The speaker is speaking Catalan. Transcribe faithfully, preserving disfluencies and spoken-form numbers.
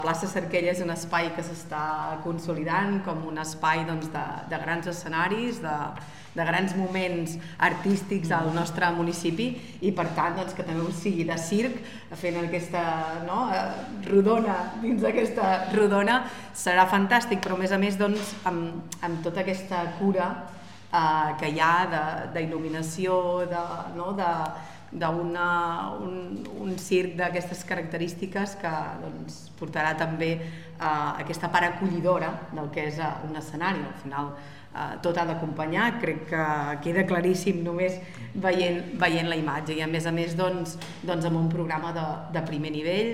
Plaça Cerquella és un espai que s'està consolidant com un espai doncs, de, de grans escenaris, de, de grans moments artístics al nostre municipi i per tant doncs, que també ho sigui de circ, fent aquesta no, rodona dins d'aquesta rodona serà fantàstic, però a més a més doncs, amb, amb tota aquesta cura eh, que hi ha d'il·luminació, de, no, de, d'un un, un circ d'aquestes característiques que doncs, portarà també eh, aquesta part acollidora del que és uh, un escenari. Al final eh, tot ha d'acompanyar, crec que queda claríssim només veient, veient la imatge i a més a més doncs, doncs amb un programa de, de primer nivell